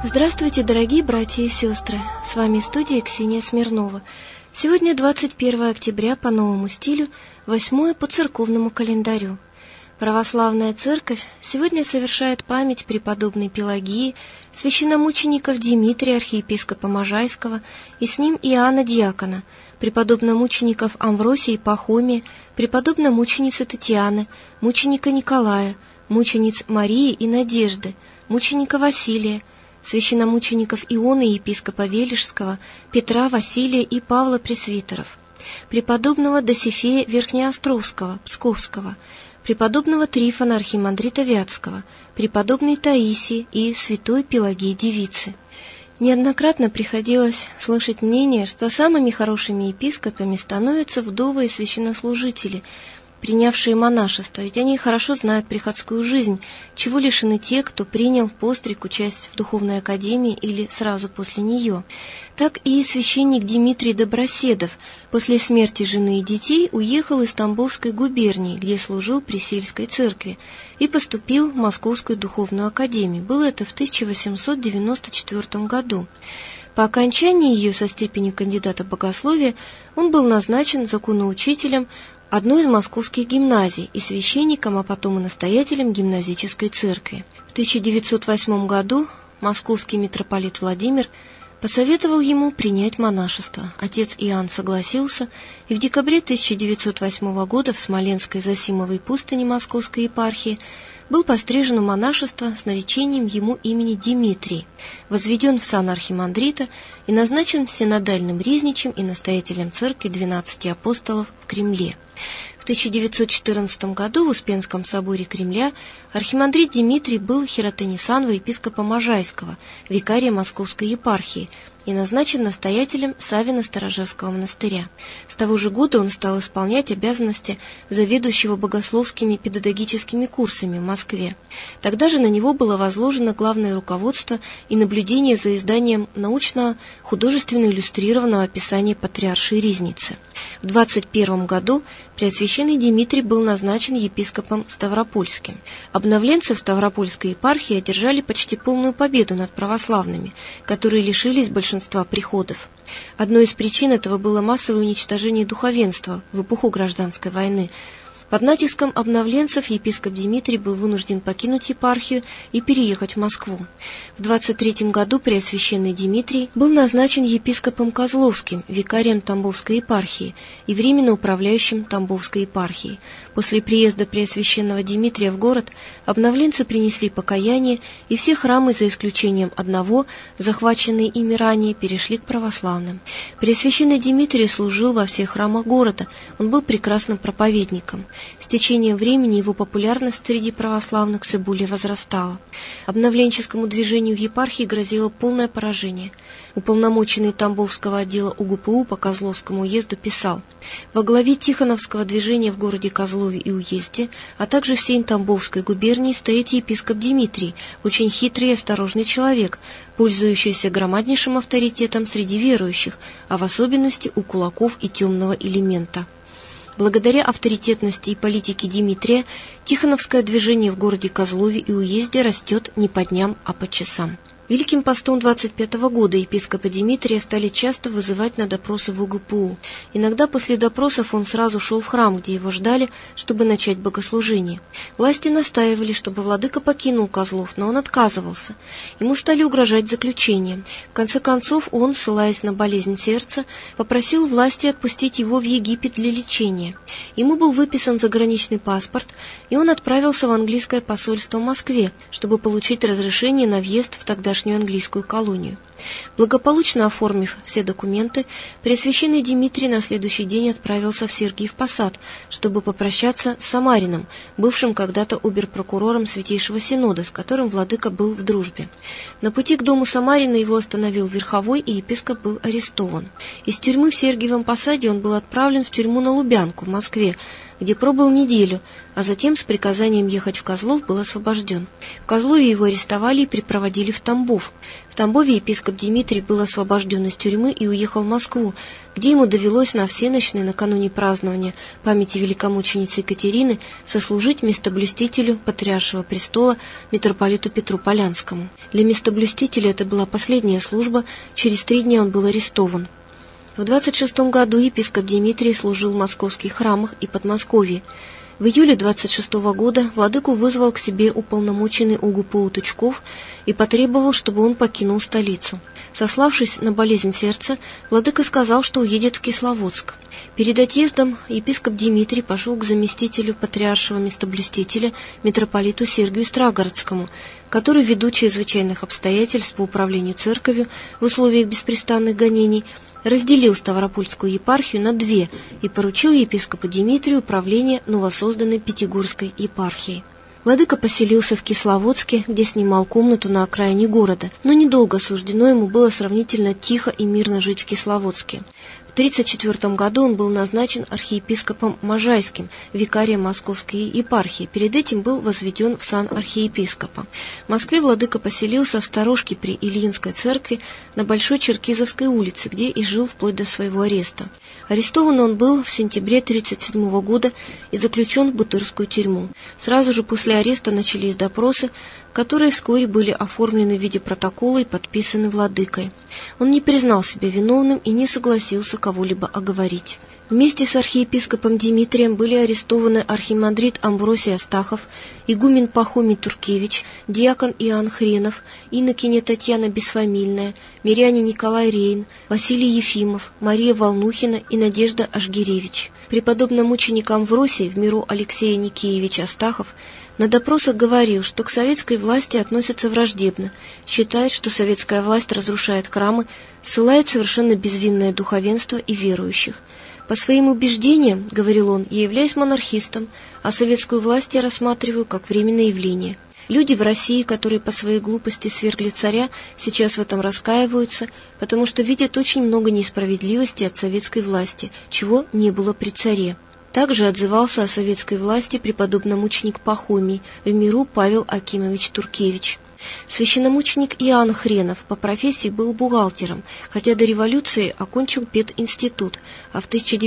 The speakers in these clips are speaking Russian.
Здравствуйте, дорогие братья и сестры! С вами студия Ксения Смирнова. Сегодня 21 октября по новому стилю, 8 по церковному календарю. Православная Церковь сегодня совершает память преподобной Пелагии, священномучеников Димитрия, архиепископа Можайского, и с ним Иоанна Диакона, преподобномучеников Амвросия и Пахомия, преподобномученицы Татьяны, мученика Николая, мучениц Марии и Надежды, мученика Василия, священномучеников Ионы и епископа Велишского, Петра, Василия и Павла Пресвитеров, преподобного Досифея Верхнеостровского, Псковского, преподобного Трифона архимандрита Вятского, преподобной Таисии и святой Пелагии Девицы. Неоднократно приходилось слышать мнение, что самыми хорошими епископами становятся вдовы и священнослужители, принявшие монашество, ведь они хорошо знают приходскую жизнь, чего лишены те, кто принял постриг, участие в духовной академии или сразу после нее. Так и священник Дмитрий Доброседов после смерти жены и детей уехал из Тамбовской губернии, где служил при сельской церкви, и поступил в Московскую духовную академию. Было это в 1894 году. По окончании ее со степенью кандидата богословия он был назначен законоучителем одной из московских гимназий и священником, а потом и настоятелем гимназической церкви. В 1908 году московский митрополит Владимир посоветовал ему принять монашество. Отец Иоанн согласился, и в декабре 1908 года в Смоленской Зосимовой пустыне Московской епархии был пострижен в монашество с наречением ему имени Димитрий, возведен в сан архимандрита и назначен синодальным ризничем и настоятелем церкви 12 апостолов в Кремле. В 1914 году в Успенском соборе Кремля архимандрит Димитрий был хиротонисанова епископа Можайского, викария Московской епархии, и назначен настоятелем Савино-Сторожевского монастыря. С того же года он стал исполнять обязанности заведующего богословскими педагогическими курсами в Москве. Тогда же на него было возложено главное руководство и наблюдение за изданием научно-художественно-иллюстрированного описания патриаршей Ризницы. В 21 году Преосвященный Димитрий был назначен епископом Ставропольским. Обновленцы в Ставропольской епархии одержали почти полную победу над православными, которые лишились большинства приходов. Одной из причин этого было массовое уничтожение духовенства в эпоху гражданской войны. Под натиском обновленцев епископ Димитрий был вынужден покинуть епархию и переехать в Москву. В 23 году Преосвященный Димитрий был назначен епископом Козловским, викарием Тамбовской епархии и временно управляющим Тамбовской епархией. После приезда Преосвященного Димитрия в город обновленцы принесли покаяние, и все храмы, за исключением одного, захваченные ими ранее, перешли к православным. Преосвященный Димитрий служил во всех храмах города, он был прекрасным проповедником. С течением времени его популярность среди православных все более возрастала. Обновленческому движению в епархии грозило полное поражение. Уполномоченный Тамбовского отдела УГПУ по Козловскому уезду писал: «Во главе Тихоновского движения в городе Козлове и уезде, а также всей Тамбовской губернии стоит епископ Димитрий, очень хитрый и осторожный человек, пользующийся громаднейшим авторитетом среди верующих, а в особенности у кулаков и темного элемента». Благодаря авторитетности и политике Димитрия Тихоновское движение в городе Козлове и уезде растет не по дням, а по часам. Великим постом 25 года епископа Димитрия стали часто вызывать на допросы в УГПУ. Иногда после допросов он сразу шел в храм, где его ждали, чтобы начать богослужение. Власти настаивали, чтобы владыка покинул Козлов, но он отказывался. Ему стали угрожать заключением. В конце концов он, ссылаясь на болезнь сердца, попросил власти отпустить его в Египет для лечения. Ему был выписан заграничный паспорт, и он отправился в английское посольство в Москве, чтобы получить разрешение на въезд в тогдашнюю английскую колонию. Благополучно оформив все документы, Преосвященный Димитрий на следующий день отправился в Сергиев Посад, чтобы попрощаться с Самарином, бывшим когда-то обер-прокурором Святейшего Синода, с которым владыка был в дружбе. На пути к дому Самарина его остановил верховой, и епископ был арестован. Из тюрьмы в Сергиевом Посаде он был отправлен в тюрьму на Лубянку в Москве, где пробыл неделю, а затем с приказанием ехать в Козлов был освобожден. В Козлове его арестовали и припроводили в Тамбов. В Тамбове епископ Дмитрий был освобожден из тюрьмы и уехал в Москву, где ему довелось на всенощной накануне празднования памяти великомученицы Екатерины сослужить местоблюстителю Патриаршего престола митрополиту Петру Полянскому. Для местоблюстителя это была последняя служба, через 3 дня он был арестован. В 26 году епископ Дмитрий служил в московских храмах и Подмосковье. В июле 26 года владыку вызвал к себе уполномоченный УГПУ Тучков и потребовал, чтобы он покинул столицу. Сославшись на болезнь сердца, владыка сказал, что уедет в Кисловодск. Перед отъездом епископ Дмитрий пошел к заместителю патриаршего местоблюстителя митрополиту Сергию Страгородскому, который, ввиду чрезвычайных обстоятельств по управлению церковью в условиях беспрестанных гонений, разделил Ставропольскую епархию на 2 и поручил епископу Дмитрию управление новосозданной Пятигорской епархией. Владыка поселился в Кисловодске, где снимал комнату на окраине города, но недолго суждено ему было сравнительно тихо и мирно жить в Кисловодске. В 1934 году он был назначен архиепископом Можайским, викарием Московской епархии. Перед этим был возведен в сан архиепископа. В Москве владыка поселился в сторожке при Ильинской церкви на Большой Черкизовской улице, где и жил вплоть до своего ареста. Арестован он был в сентябре 1937 года и заключен в Бутырскую тюрьму. Сразу же после ареста начались допросы, которые вскоре были оформлены в виде протокола и подписаны владыкой. Он не признал себя виновным и не согласился кого-либо оговорить. Вместе с архиепископом Дмитрием были арестованы архимандрит Амвросий Астахов, игумен Пахомий Туркевич, диакон Иоанн Хренов, инокиня Татьяна Бесфамильная, миряне Николай Рейн, Василий Ефимов, Мария Волнухина и Надежда Ашгиревич. Преподобный мученик Амвросий, в миру Алексея Никеевич Астахов, на допросах говорил, что к советской власти относятся враждебно, считает, что советская власть разрушает храмы, ссылает совершенно безвинное духовенство и верующих. По своим убеждениям, говорил он, я являюсь монархистом, а советскую власть я рассматриваю как временное явление. Люди в России, которые по своей глупости свергли царя, сейчас в этом раскаиваются, потому что видят очень много несправедливости от советской власти, чего не было при царе. Также отзывался о советской власти преподобномученик Пахомий, в миру Павел Акимович Туркевич. Священномученик Иоанн Хренов по профессии был бухгалтером, хотя до революции окончил пединститут, а в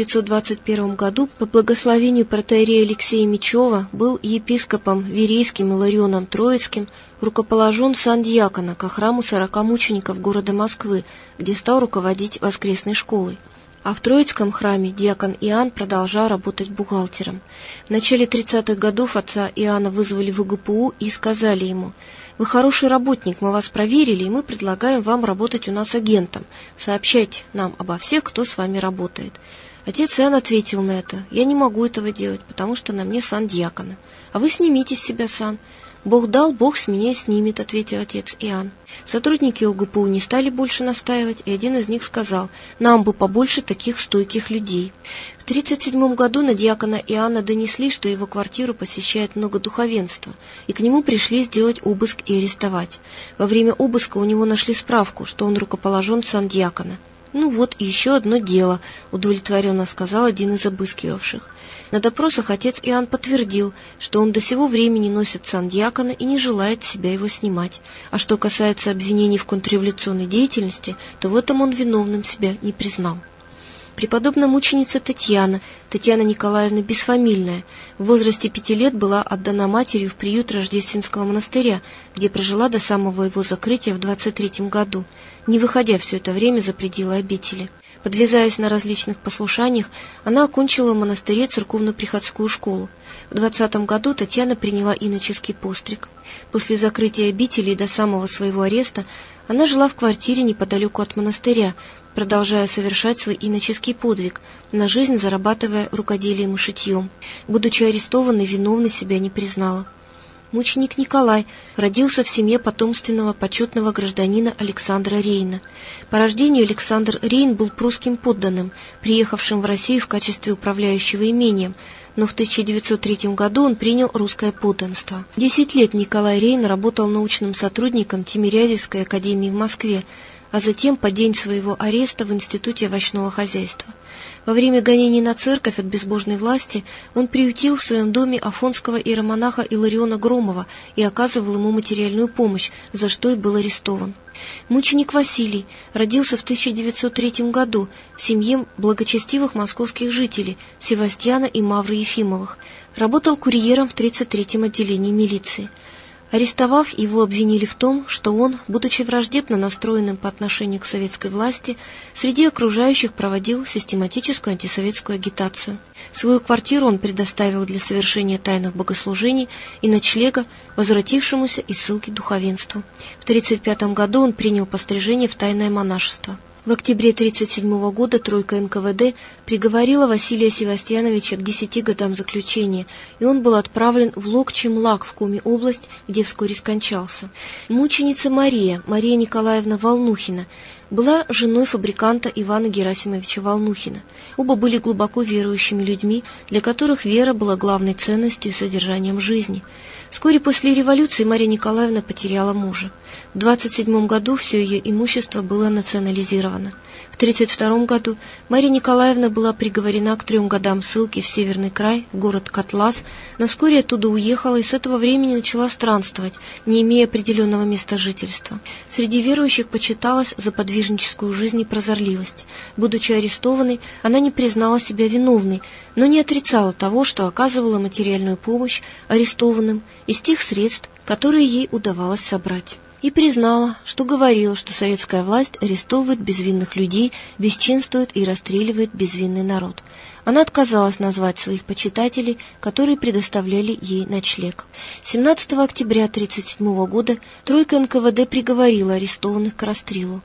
1921 году по благословению протоиерея Алексея Мечева был епископом Верейским Иларионом Троицким, рукоположен сан диакона ко храму 40 мучеников города Москвы, где стал руководить воскресной школой. А в Троицком храме диакон Иоанн продолжал работать бухгалтером. В начале 30-х годов отца Иоанна вызвали в ИГПУ и сказали ему: «Вы хороший работник, мы вас проверили, и мы предлагаем вам работать у нас агентом. Сообщайте нам обо всех, кто с вами работает». Отец Иоанн ответил на это: «Я не могу этого делать, потому что на мне сан диакона. А вы снимите с себя сан». «Бог дал, Бог с меня снимет», — ответил отец Иоанн. Сотрудники ОГПУ не стали больше настаивать, и один из них сказал: «Нам бы побольше таких стойких людей». В 1937 году на диакона Иоанна донесли, что его квартиру посещает много духовенства, и к нему пришли сделать обыск и арестовать. Во время обыска у него нашли справку, что он рукоположен сан диакона. «Ну вот, и еще одно дело», — удовлетворенно сказал один из обыскивавших. На допросах отец Иоанн подтвердил, что он до сего времени носит сан диакона и не желает с себя его снимать. А что касается обвинений в контрреволюционной деятельности, то в этом он виновным себя не признал. Преподобная мученица Татьяна Николаевна Бесфамильная, в возрасте 5 лет была отдана матерью в приют Рождественского монастыря, где прожила до самого его закрытия в 1923 году, не выходя все это время за пределы обители. Подвязаясь на различных послушаниях, она окончила в монастыре церковно-приходскую школу. В 20 году Татьяна приняла иноческий постриг. После закрытия обители и до самого своего ареста она жила в квартире неподалеку от монастыря, продолжая совершать свой иноческий подвиг, на жизнь зарабатывая рукоделием и шитьем. Будучи арестованной, виновной себя не признала. Мученик Николай родился в семье потомственного почетного гражданина Александра Рейна. По рождению Александр Рейн был прусским подданным, приехавшим в Россию в качестве управляющего имением, но в 1903 году он принял русское подданство. 10 лет Николай Рейн работал научным сотрудником Тимирязевской академии в Москве, а затем по день своего ареста в Институте овощного хозяйства. Во время гонений на церковь от безбожной власти он приютил в своем доме афонского иеромонаха Илариона Громова и оказывал ему материальную помощь, за что и был арестован. Мученик Василий родился в 1903 году в семье благочестивых московских жителей Севастьяна и Мавры Ефимовых. Работал курьером в 33-м отделении милиции. Арестовав, его обвинили в том, что он, будучи враждебно настроенным по отношению к советской власти, среди окружающих проводил систематическую антисоветскую агитацию. Свою квартиру он предоставил для совершения тайных богослужений и ночлега возвратившемуся из ссылки духовенству. В 1935 году он принял пострижение в тайное монашество. В октябре 1937 года тройка НКВД приговорила Василия Севастьяновича к 10 годам заключения, и он был отправлен в Локчемлак в Коми-область, где вскоре скончался. Мученица Мария Николаевна Волнухина, была женой фабриканта Ивана Герасимовича Волнухина. Оба были глубоко верующими людьми, для которых вера была главной ценностью и содержанием жизни. Вскоре после революции Мария Николаевна потеряла мужа. В 1927 году все ее имущество было национализировано. В 1932 году Мария Николаевна была приговорена к 3 годам ссылки в Северный край, в город Котлас, но вскоре оттуда уехала и с этого времени начала странствовать, не имея определенного места жительства. Среди верующих почиталась за подвижническую жизнь и прозорливость. Будучи арестованной, она не признала себя виновной, но не отрицала того, что оказывала материальную помощь арестованным из тех средств, которые ей удавалось собрать. И признала, что говорила, что советская власть арестовывает безвинных людей, бесчинствует и расстреливает безвинный народ. Она отказалась назвать своих почитателей, которые предоставляли ей ночлег. 17 октября 1937 года тройка НКВД приговорила арестованных к расстрелу.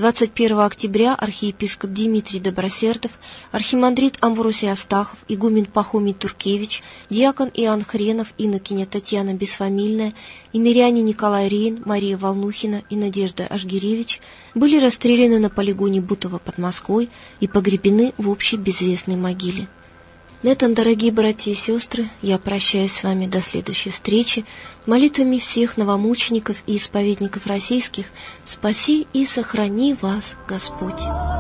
21 октября архиепископ Дмитрий Добросердов, архимандрит Амвросий Астахов, игумен Пахомий Туркевич, диакон Иоанн Хренов, инокиня Татьяна Бесфамильная и миряне Николай Рейн, Мария Волнухина и Надежда Ашгиревич были расстреляны на полигоне Бутово под Москвой и погребены в общей безвестной могиле. На этом, дорогие братья и сестры, я прощаюсь с вами до следующей встречи. Молитвами всех новомучеников и исповедников российских спаси и сохрани вас Господь.